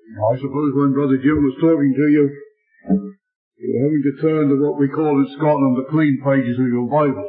I suppose when Brother Jim was talking to you, you were having to turn to what we call in Scotland the clean pages of your Bible.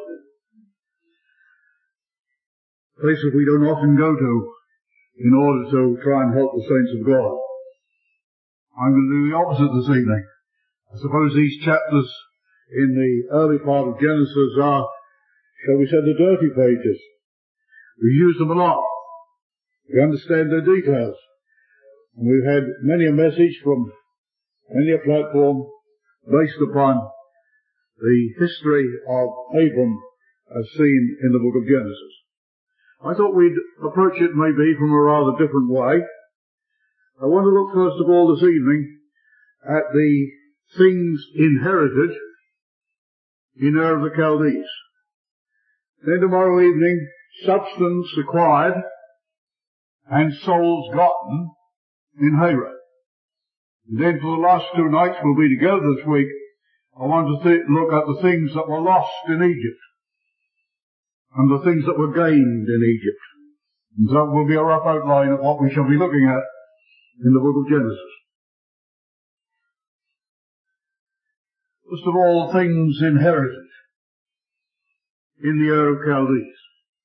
Places we don't often go to in order to try and help the saints of God. I'm going to do the opposite this evening. I suppose these chapters in the early part of Genesis are, shall we say, the dirty pages. We use them a lot. We understand their details. And we've had many a message from many a platform based upon the history of Abram as seen in the book of Genesis. I thought we'd approach it maybe from a rather different way. I want to look first of all this evening at the things inherited in Ur of the Chaldees. Then tomorrow evening, substance acquired and souls gotten in Haran. And then for the last 2 nights we'll be together this week. I want to look at the things that were lost in Egypt and the things that were gained in Egypt. And that will be a rough outline of what we shall be looking at in the book of Genesis. First of all, things inherited in the Ur of Chaldees.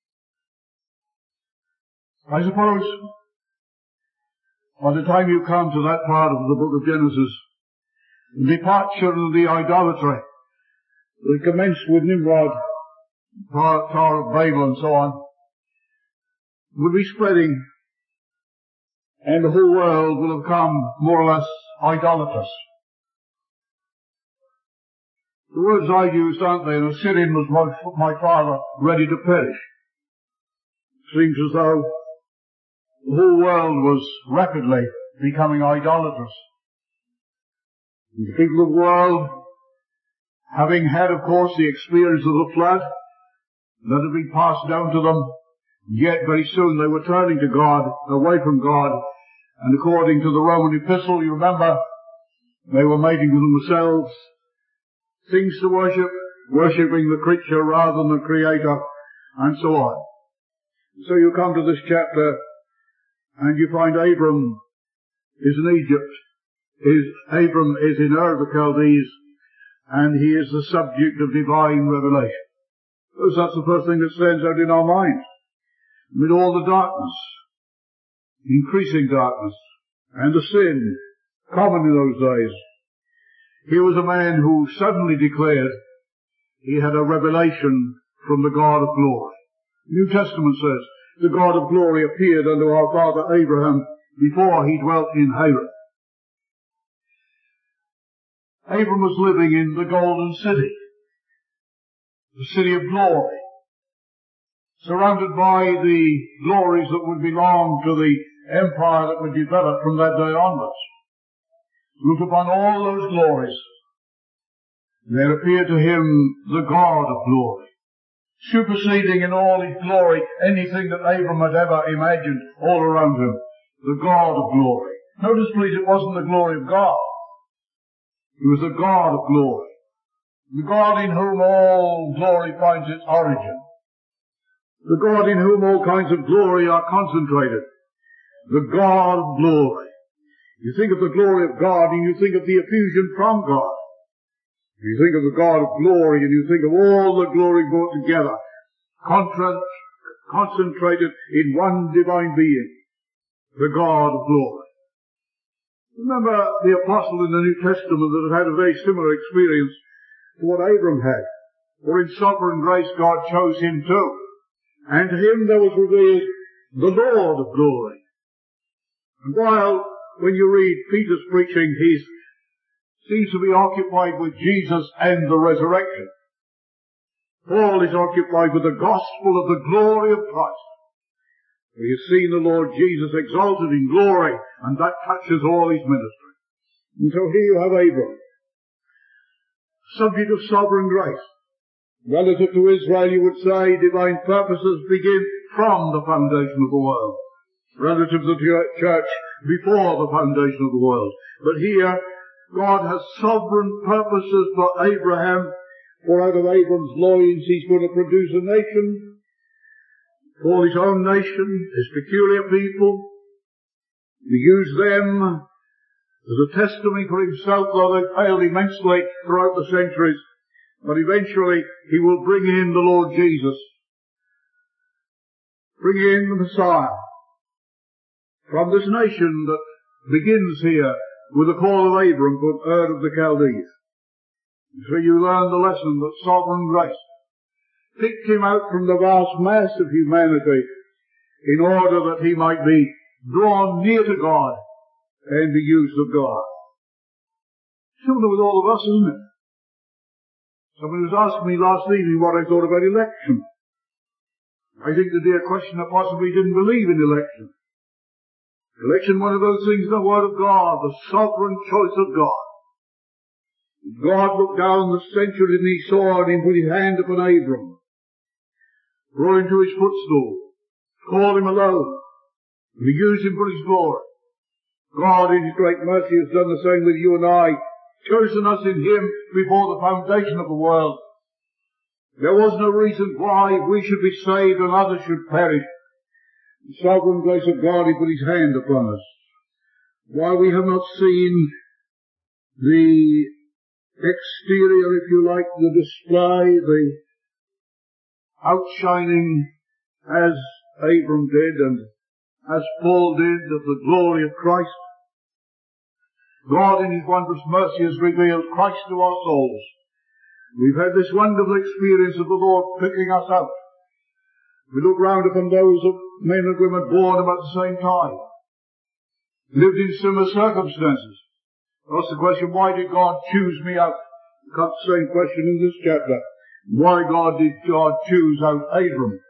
I suppose by the time you come to that part of the book of Genesis, the departure of the idolatry that commenced with Nimrod, Tower of Babel and so on, will be spreading, and the whole world will have come more or less idolatrous. The words I used, aren't they? The Syrian was my father, ready to perish. It seems as though the whole world was rapidly becoming idolatrous. And the people of the world, having had, of course, the experience of the flood that had been passed down to them, yet very soon they were turning to God, away from God, and according to the Roman epistle, you remember, they were making for themselves things to worship, worshipping the creature rather than the Creator, and so on. So you come to this chapter, and you find Abram is in Egypt. Abram is in Ur of the Chaldees, and he is the subject of divine revelation. Because that's the first thing that stands out in our minds. Amid all the darkness, increasing darkness, and the sin common in those days, here was a man who suddenly declared he had a revelation from the God of glory. The New Testament says, the God of glory appeared unto our father Abraham before he dwelt in Haran. Abram was living in the golden city, the city of glory, surrounded by the glories that would belong to the empire that would develop from that day onwards. Look upon all those glories. There appeared to him the God of glory, superseding in all his glory anything that Abram had ever imagined all around him. The God of glory. Notice please, it wasn't the glory of God. It was the God of glory. The God in whom all glory finds its origin. The God in whom all kinds of glory are concentrated. The God of glory. You think of the glory of God and you think of the effusion from God. You think of the God of glory and you think of all the glory brought together, concentrated in one divine being, the God of glory. Remember the apostle in the New Testament that had a very similar experience to what Abram had. For in sovereign grace God chose him too. And to him there was revealed the Lord of glory. And while when you read Peter's preaching, he seems to be occupied with Jesus and the resurrection, Paul is occupied with the gospel of the glory of Christ. He has seen the Lord Jesus exalted in glory, and that touches all his ministry. And so here you have Abram, subject of sovereign grace. Relative to Israel, you would say divine purposes begin from the foundation of the world. Relative to the church, before the foundation of the world. But here, God has sovereign purposes for Abraham, for out of Abram's loins he's going to produce a nation, call his own nation, his peculiar people, to use them as a testimony for himself, though they failed immensely throughout the centuries. But eventually he will bring in the Lord Jesus. Bring in the Messiah. From this nation that begins here with the call of Abram from Ur of the Chaldees. So you learn the lesson that sovereign grace picked him out from the vast mass of humanity in order that he might be drawn near to God and be used of God. Similar with all of us, isn't it? Somebody was asking me last evening what I thought about election. I think the dear questioner possibly didn't believe in election. Election, one of those things in the Word of God, the sovereign choice of God. God looked down the centuries and he saw and he put his hand upon Abram, brought him to his footstool, called him alone, and he used him for his glory. God in his great mercy has done the same with you and I, chosen us in him before the foundation of the world. There was no reason why we should be saved and others should perish. The sovereign grace of God, he put his hand upon us. Why we have not seen the exterior, if you like, the display, the outshining as Abram did and as Paul did of the glory of Christ. God in his wondrous mercy has revealed Christ to our souls. We've had this wonderful experience of the Lord picking us out. We look round upon those of men and women born about the same time, lived in similar circumstances. Ask the question, why did God choose me out? It comes the same question in this chapter. Why did God choose out Abram?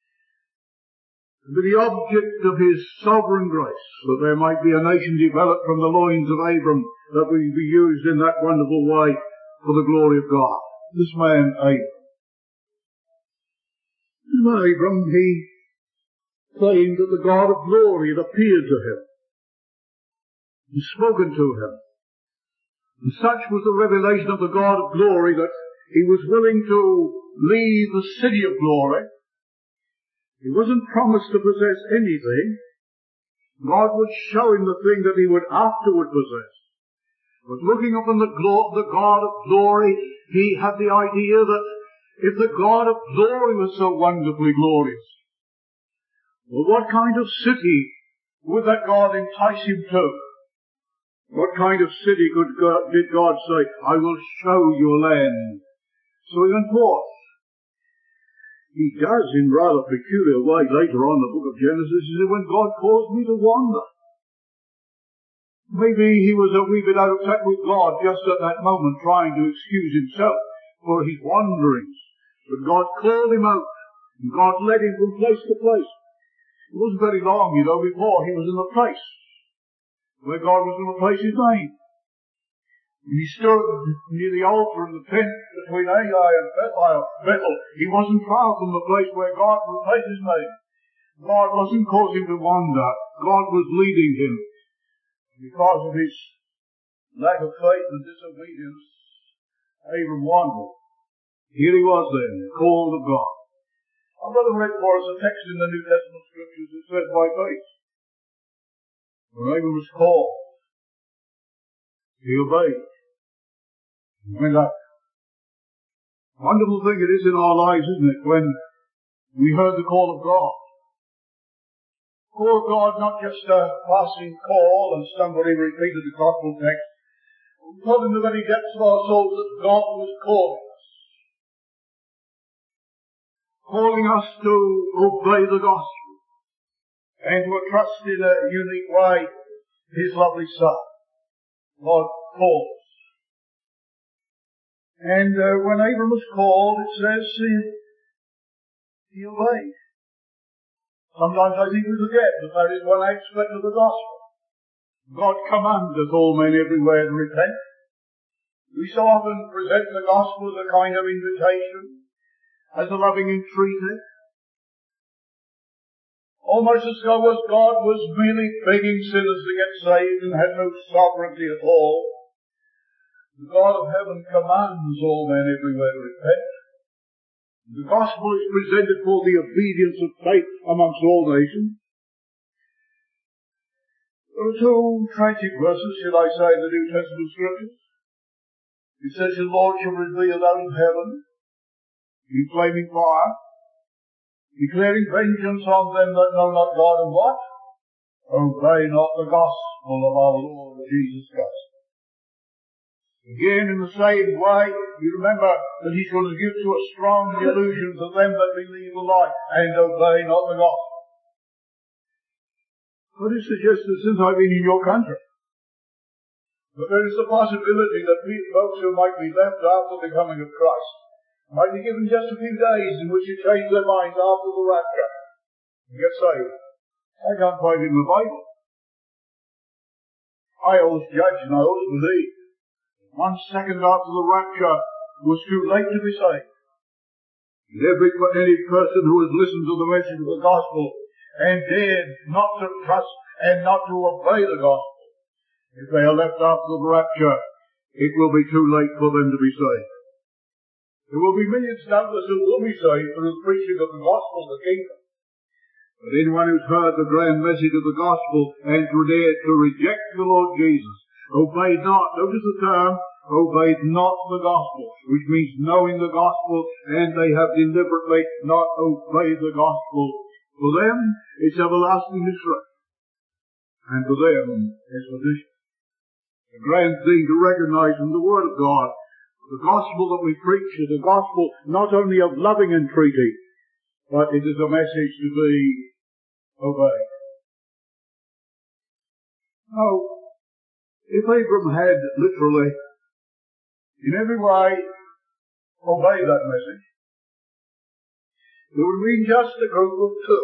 With the object of his sovereign grace, that there might be a nation developed from the loins of Abram that would be used in that wonderful way for the glory of God. This man, Abram, he claimed that the God of glory had appeared to him and spoken to him. And such was the revelation of the God of glory that he was willing to leave the city of glory. He wasn't promised to possess anything. God would show him the thing that he would afterward possess. But looking upon the God of glory, he had the idea that if the God of glory was so wonderfully glorious, well, what kind of city would that God entice him to? What kind of city did God say, I will show you a land? So he went forth. He does in rather peculiar way later on in the book of Genesis, he said, when God caused me to wander. Maybe he was a wee bit out of touch with God just at that moment, trying to excuse himself for his wanderings. But God called him out, and God led him from place to place. It wasn't very long, before he was in the place where God was going to place his name. He stood near the altar in the tent between Ai and Bethel. He wasn't far from the place where God would place his name. God wasn't causing him to wander. God was leading him. Because of his lack of faith and disobedience, Abram wandered. Here he was then, called of God. Our brother read for us a text in the New Testament Scriptures that says by faith, when Abram was called, he obeyed. Went up. Wonderful thing it is in our lives, isn't it, when we heard the call of God. Call of God, not just a passing call and somebody repeated the gospel text. We felt in the very depths of our souls that God was calling us to obey the gospel and to trust in a unique way his lovely Son. God calls. And when Abram was called, it says he obeyed. Sometimes I think we forget that that is one aspect of the gospel. God commandeth all men everywhere to repent. We so often present the gospel as a kind of invitation, as a loving entreaty, almost as though God was merely begging sinners to get saved and had no sovereignty at all. The God of heaven commands all men everywhere to repent. The gospel is presented for the obedience of faith amongst all nations. There are two tragic verses, should I say, in the New Testament scriptures. It says, "Your Lord shall reveal out of heaven in flaming fire, declaring vengeance on them that know not God and what? Obey not the gospel of our Lord Jesus Christ." Again, in the same way, you remember that he's going to give to us strong delusion to them that believe the lie and obey not the gospel. But it suggests that since I've been in your country, that there is the possibility that folks who might be left after the coming of Christ might be given just a few days in which to change their minds after the rapture and get saved. I can't find it in the Bible. I always judge and I always believe 1 second after the rapture was too late to be saved. And any person who has listened to the message of the gospel and dared not to trust and not to obey the gospel, if they are left after the rapture, it will be too late for them to be saved. There will be millions doubtless who will be saved through the preaching of the gospel of the kingdom. But anyone who's heard the grand message of the gospel and dared to reject the Lord Jesus, obeyed not, notice the term, obeyed not the gospel, which means knowing the gospel, and they have deliberately not obeyed the gospel. For them, it's everlasting destruction. And for them, it's perdition. A grand thing to recognize from the Word of God. The gospel that we preach is a gospel not only of loving entreaty, but it is a message to be obeyed. Now, if Abram had literally, in every way, obeyed that message, there would have been just a group of two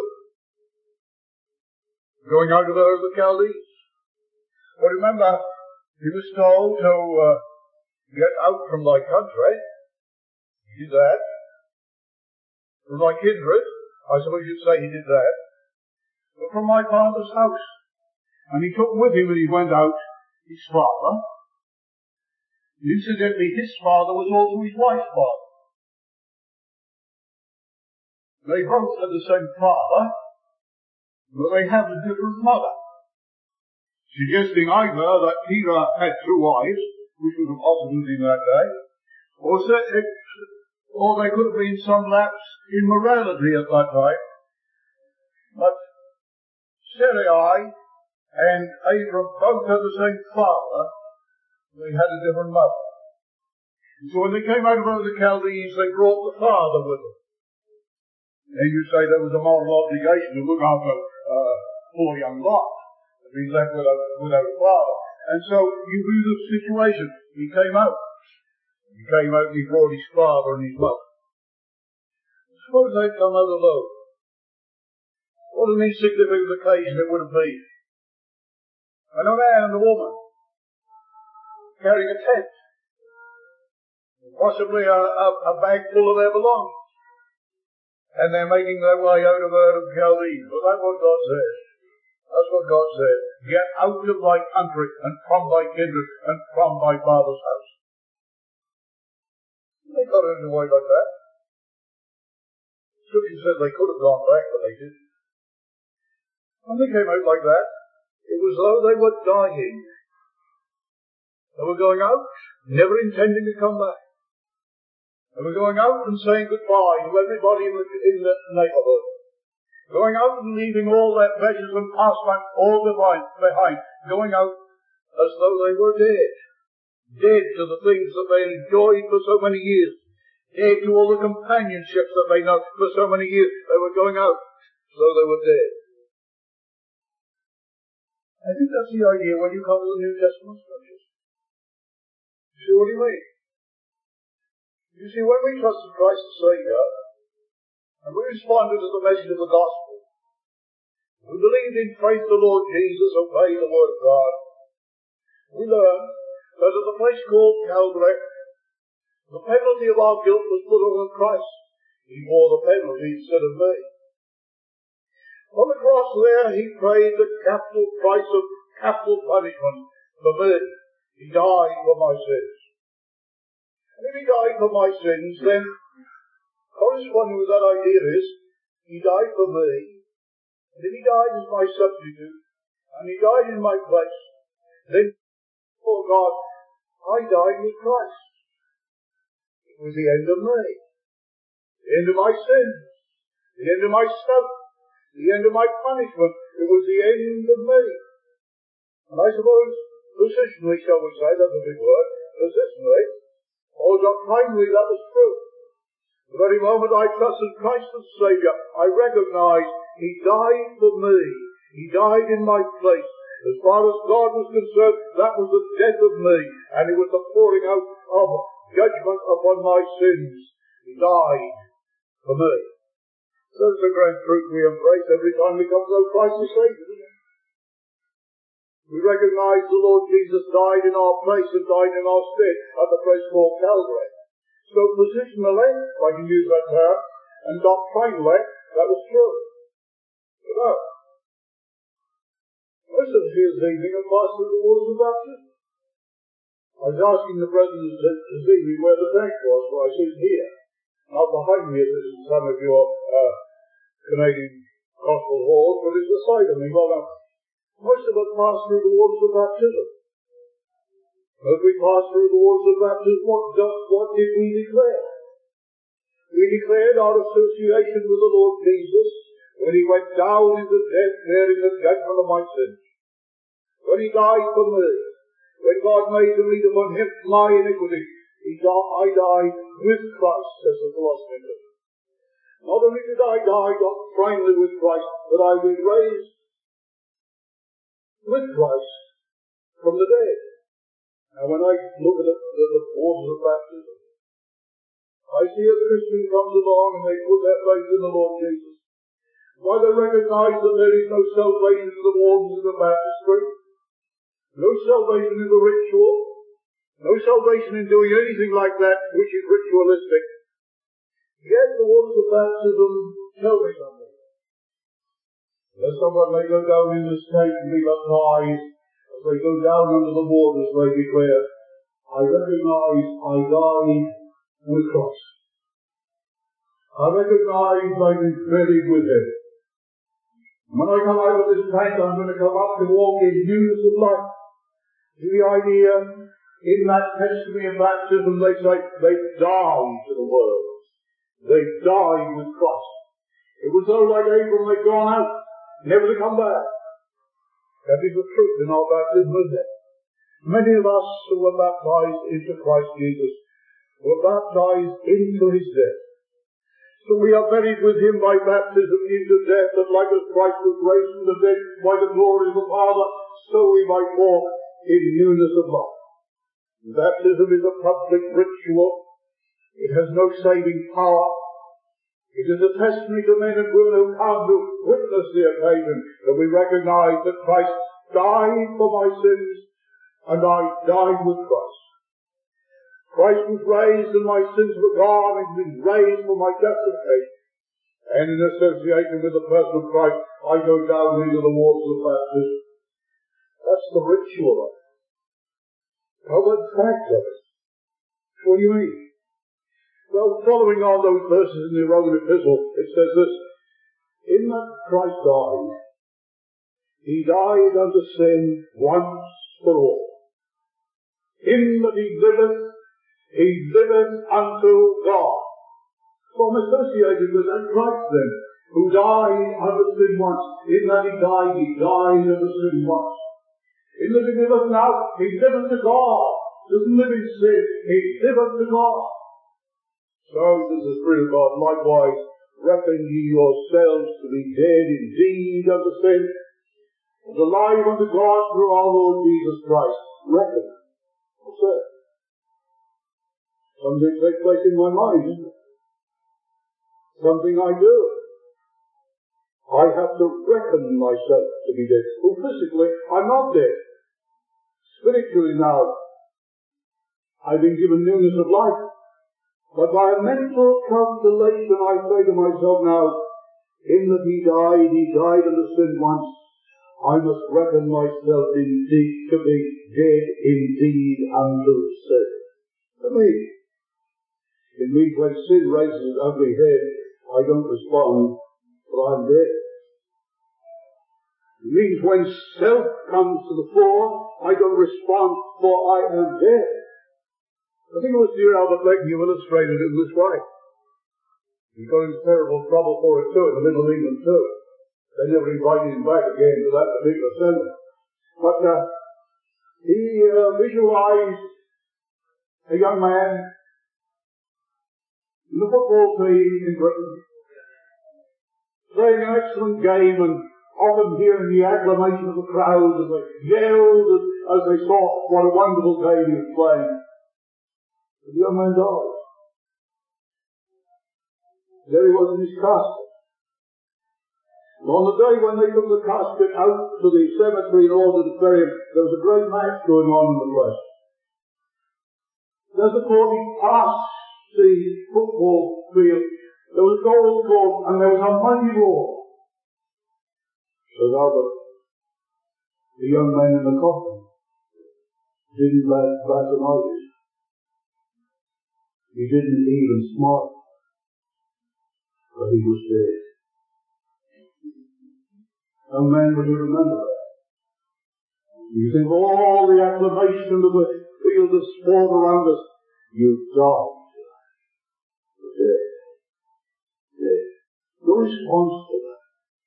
going out of the Chaldees. But remember, he was told to get out from thy country. He did that. From thy kindred, I suppose you'd say he did that. But from my father's house. And he took with him when he went out his father. Incidentally, his father was also his wife's father. They both had the same father, but they had a different mother. Suggesting either that Peter had two wives, which was a possibility in that day, or there could have been some lapse in morality at that time. But Sarai and Abram both had the same father, they had a different mother. So when they came out of the Chaldees, they brought the father with them. And you say there was a moral obligation to look after poor young Lot, to be left without a father. And so you view the situation. He came out. And he brought his father and his mother. Suppose they'd come out alone. What an insignificant occasion it would have been. And a man and a woman carrying a tent, possibly a bag full of their belongings, and they're making their way out of Chaldees. Well, that's what God says. That's what God said. Get out of thy country and from thy kindred and from thy father's house. They got it away like that. Scripture said they could have gone back, but they didn't. When they came out like that, it was as though they were dying. They were going out, never intending to come back. They were going out and saying goodbye to everybody in the neighborhood. Going out and leaving all their pleasures and pastimes all behind. Going out as though they were dead. Dead to the things that they enjoyed for so many years. Dead to all the companionships that they know for so many years. They were going out as though they were dead. I think that's the idea when you come to the New Testament scriptures. You see what he means? You see, when we trusted Christ as Savior, and we responded to the message of the gospel, we believed in faith the Lord Jesus, obeyed the word of God, we learned that at the place called Calvary, the penalty of our guilt was put on Christ. He bore the penalty instead of me. On the cross there, he paid the capital price of capital punishment for me. He died for my sins. And if he died for my sins, then corresponding with that idea is, he died for me. And if he died as my substitute, and He died in my place. Then, before God, I died with Christ. It was the end of me. The end of my sins. The end of my stuff. The end of my punishment. It was the end of me. And I suppose, positionally, shall we say, that's a big word, positionally, or doctrinally, that was true. The very moment I trusted Christ as Saviour, I recognized He died for me. He died in my place. As far as God was concerned, that was the death of me, and it was the pouring out of judgment upon my sins. He died for me. That's the great truth we embrace every time we come to know Christ as Saviour, isn't it? We recognize the Lord Jesus died in our place and died in our stead at the place called Calvary. So positionally, if I can use that term, and doctrinally, that was true. But no. Most of us here this evening have passed through the waters of baptism. I was asking the brethren to see me where the tank was, for I see it here. Not behind me, as is in some of your Canadian gospel halls, but it's beside of me. Well, now, most of us passed through the waters of baptism. As we passed through the waters of baptism, what did we declare? We declared our association with the Lord Jesus when He went down into death, bearing the judgment of my sins. When He died for me, when God made to meet upon Him my iniquity, I died with Christ, says the philosopher. Not only did I die doctrinally with Christ, but I was raised with Christ from the dead. Now when I look at the waters of baptism, I see a Christian comes along and they put their faith in the Lord Jesus. Why, they recognize that there is no salvation in the waters of the baptistry, no salvation in the ritual, no salvation in doing anything like that which is ritualistic. Yet the waters of baptism tell me something. That someone may go down in this tank and be baptized. As they go down under the waters, they declare, I recognize I died with Christ. I recognize I've been buried with Him. When I come out of this tank, I'm going to come up to walk in newness of life. The idea, in that testimony of baptism, they say they died to the world. They died with Christ. It was though like Abram they'd gone out, never to come back. That is the truth in our baptism, isn't it? Many of us who were baptized into Christ Jesus were baptized into His death. So we are buried with Him by baptism into death, that like as Christ was raised from the dead by the glory of the Father, so we might walk in newness of life. Baptism is a public ritual. It has no saving power. It is a testimony to men and women who come to witness the occasion that we recognize that Christ died for my sins and I died with Christ. Christ was raised and my sins were gone, and He was raised for my justification. And in association with the person of Christ, I go down into the waters of baptism. That's the ritual of it. How about the fact of it? What do you mean? Well, following on those verses in the Roman epistle, it says this, in that Christ died, He died unto sin once for all. In that He liveth unto God. So I'm associated with that Christ then, who died unto sin once. In that He died unto sin once. In that He liveth now, He liveth to God. Doesn't live in sin, He liveth to God. So does the Spirit of God. Likewise, reckon ye yourselves to be dead indeed unto sin, and alive unto God through our Lord Jesus Christ. Reckon. What's that? Something takes place in my mind, isn't it? Something I do. I have to reckon myself to be dead. Well, physically, I'm not dead. Spiritually now, I've been given newness of life. But by a mental calculation, I say to myself now, in that He died unto sin once, I must reckon myself indeed to be dead indeed unto sin. To me. It means when sin raises its ugly head, I don't respond, but I'm dead. It means when self comes to the fore, I don't respond, for I am dead. I think it was Sir Albert Leighton who illustrated it in this way. He got into terrible trouble for it too, in the Middle of England too. They never invited him back again to that particular assembly. But he visualized a young man in the football team in Britain, playing an excellent game and often hearing the acclamation of the crowd as they yelled as they saw what a wonderful game he was playing. But the young man died. There he was in his casket. And on the day when they took the casket out to the cemetery in order to bury him, there was a great match going on in the place. As the court passed the football field, there was a goal scored and there was a mighty roar. So Albert, the young man in the coffin, didn't bat an eyelid. He didn't even smile. But he was dead. Young man, will you remember that? You think of all the acclamation of the field of sport around us, you died. You're dead. Dead. No response to that.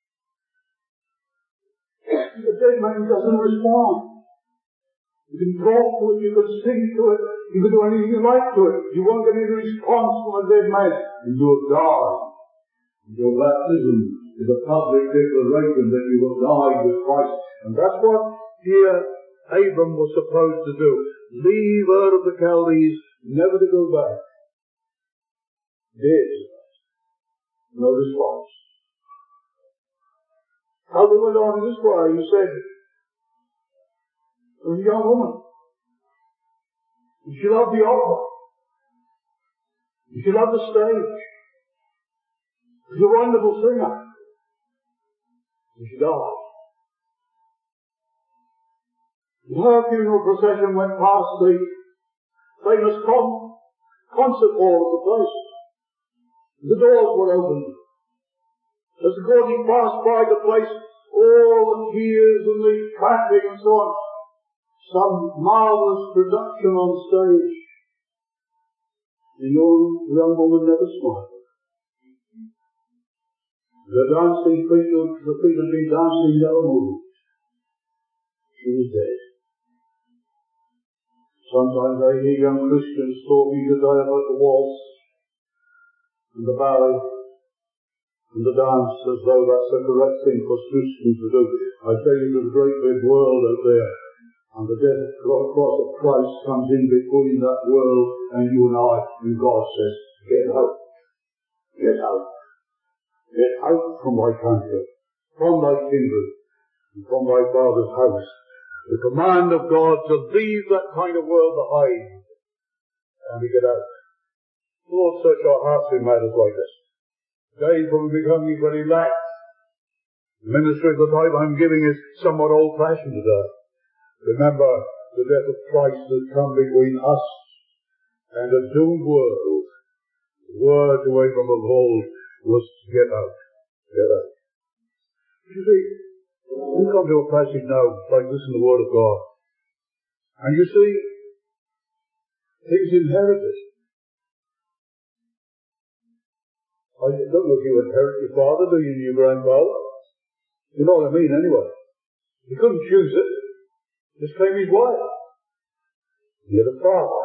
The dead man doesn't respond. You can talk to it, you can sing to it, you can do anything you like to it. You won't get any response from a dead man. And you have died. Your baptism is a public declaration that you have died with Christ. And that's what here Abram was supposed to do. Leave Ur of the Chaldees, never to go back. Dead. No response. How they went on in this way, he said, there was a young woman. She loved the opera. She loved the stage. She was a wonderful singer. And she died. Her funeral procession went past the famous concert hall of the place. The doors were opened. As the courtier passed by the place, all the tears and the clapping and so on, some marvellous production on stage. The young woman never smiled. The dancing feet had been dancing, never moved. She was dead. Sometimes I hear young Christians talking today about the waltz and the ballet and the dance as though that's the correct thing for Christians to do. I tell you, there's a great big world out there, and the death cross of Christ comes in between that world and you and I, and God says, get out. Get out. Get out from thy country, from thy kindred, and from thy father's house. The command of God to leave that kind of world behind and to get out. Lord, search our hearts in matters like this. Days when we're becoming very lax. The ministry of the type I'm giving is somewhat old-fashioned today. Remember, the death of Christ has come between us and a doomed world. The word to Abram of old was get out. Get out. You see, we come to a passage now like this in the Word of God. And you see, things inherited. I don't know if you inherit your father, do you, and your grandfather? You know what I mean, anyway. He couldn't choose it. This came his way. He had a father.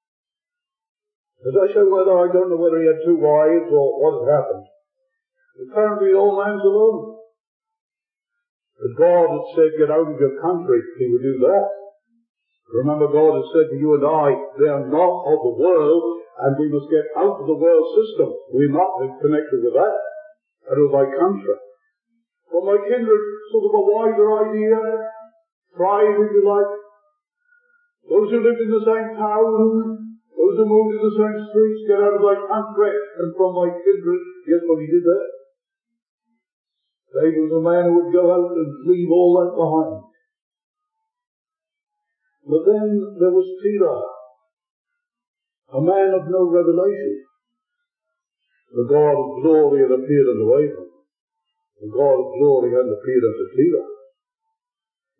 As I say, I don't know whether he had two wives or what had happened. Apparently the old man's alone. But God had said, get out of your country, he would do that. Remember, God has said to you and I, they are not of the world, and we must get out of the world system. We're not connected with that, out of thy country. Well, my kindred, sort of a wider idea, tribe, if you like. Those who lived in the same town, those who moved in the same streets, get out of thy country and from thy kindred. Guess what he did there? David was a man who would go out and leave all that behind. But then there was Terah, a man of no revelation. The God of glory had appeared unto Abram. The God of glory had appeared unto Terah.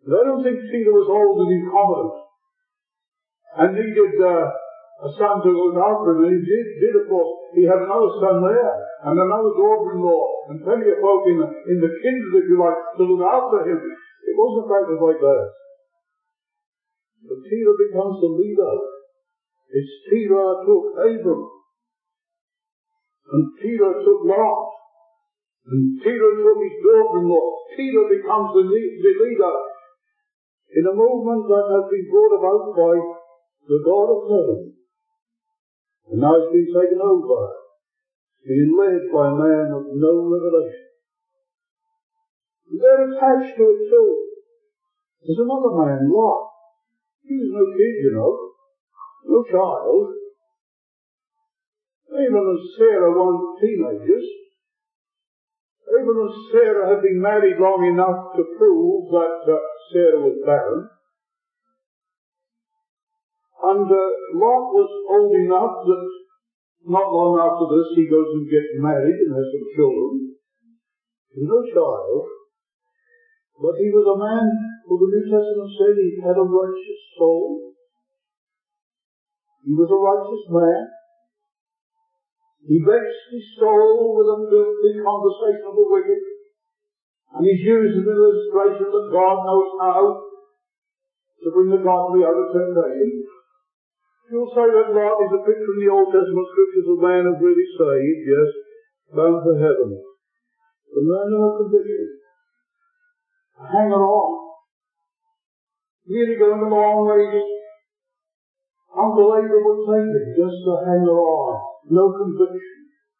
But I don't think Peter was old and incompetent and needed a son to look after him. And he did of course. He had another son there, and another daughter-in-law, and plenty of folk in the kindred, if you like, to look after him. It wasn't practiced like that. But Peter becomes the leader. It's Peter took Abram, and Peter took Lot, and Peter took his daughter-in-law. Peter becomes the leader in a movement that has been brought about by the God of heaven. And now it's been taken over, being led by a man of no revelation. And they're attached to it too. There's another man, Lot. He was no kid, you know, no child. Abram and Sarah weren't teenagers. Abram and Sarah had been married long enough to prove that Sarah was barren. And Lot was old enough that not long after this he goes and gets married and has some children. He was no child, but he was a man who the New Testament said he had a righteous soul. He was a righteous man. He vexed his soul with a filthy conversation of the wicked, and he's used an illustration that God knows how to bring the godly out of temptation. You'll say that Lot is a picture in the Old Testament scriptures of man who's really saved, yes, bound for heaven. The man of conviction, a hanger-on, really going a long way. Uncle Abram would take it, just a hanger-on, no conviction,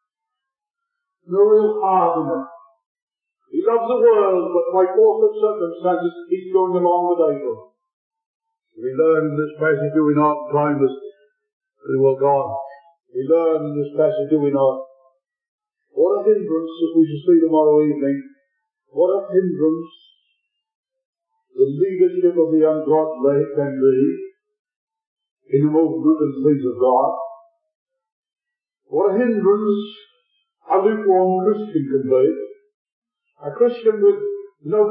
no real heart in it. He loves the world, but by force of circumstances, he's going along with Abram. We learn in this passage, do we not? Time is pretty well gone. We learn in this passage, do we not? What a hindrance, as we shall see tomorrow evening, what a hindrance the leadership of the ungodly can be in the movement and things of God. What a hindrance a lukewarm Christian can be. A Christian with no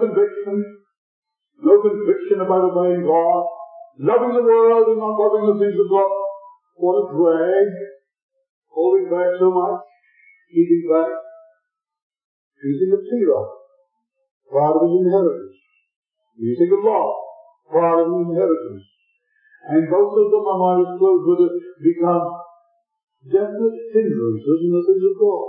conviction about obeying God, loving the world and not loving the things of God. What a drag, holding back so much, keeping back, choosing a Peter, part of his inheritance, using a Lot, part of his inheritance. And both of them, I might close with it, become definite hindrances in the things of God.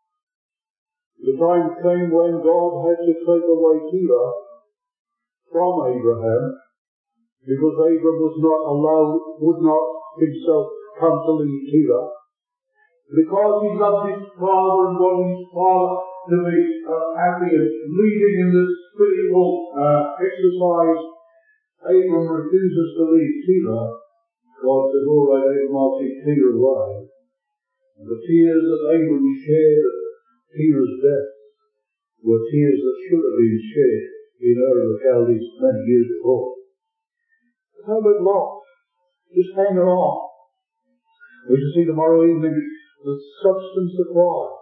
The time came when God had to take away Peter from Abraham, because Abraham would not himself come to lead Peter, because he loved his father and wanted his father to be happy and leading in this spiritual exercise. Abraham refuses to lead Peter. God says, all right, Abraham, I'll take Peter away. And the tears that Abraham shed at Peter's death were tears that should have been shed in Ur of the Chaldees many years before. But how about Lot? Just hang on. We shall see tomorrow evening the substance acquired,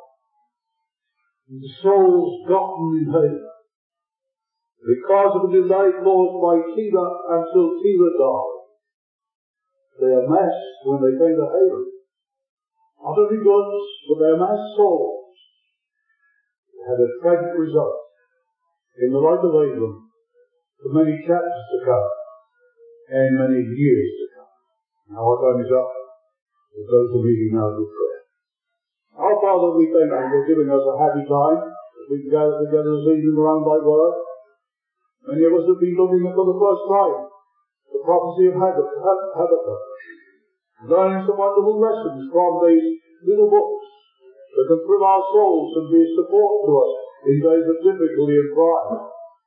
the souls gotten in heaven, because of the delay caused by Terah until Terah died. They amassed when they came to heaven, not only goods, but they amassed souls. It had a tragic result in the life of Abram for many chapters to come and many years to come. Now our time is up. We'll close the meeting now with prayer. Our Father, we thank you for giving us a happy time as we gather together this evening around thy word. Many of us have been looking at for the first time the prophecy of Habakkuk, learning some wonderful lessons from these little books that can thrill our souls and be a support to us in days of difficulty and trial.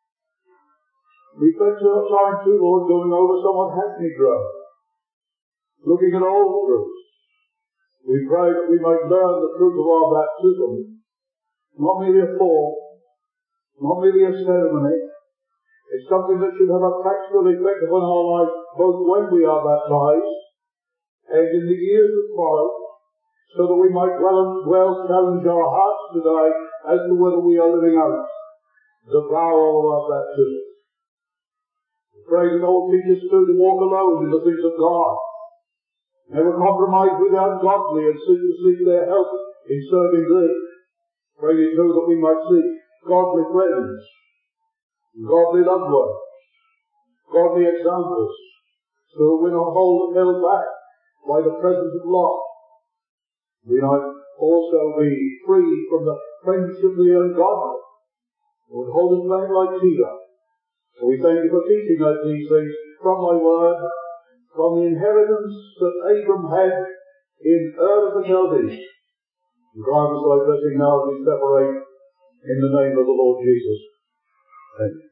We spent our time too, Lord, going over somewhat hackneyed road, looking at old truths. We pray that we might learn the truth of our baptism, not merely a form, not merely a ceremony. It's something that should have a practical effect upon our life, both when we are baptized and in the years that follow, so that we might well challenge our hearts today as to whether we are living out the vow of our baptism. Pray that all teach us to walk alone in the things of God. Never compromise with the ungodly and seek their help in serving Thee. Pray Thee too that we might seek godly friends, godly loved ones, godly examples, so that we're not held back by the presence of love. We might also be free from the friendship of the ungodly, who would hold us back like Judah. So we thank You for teaching us these things from Thy word, from the inheritance that Abram had in Ur of the Chaldees. Grant us Thy blessing now as we separate in the name of the Lord Jesus. Amen.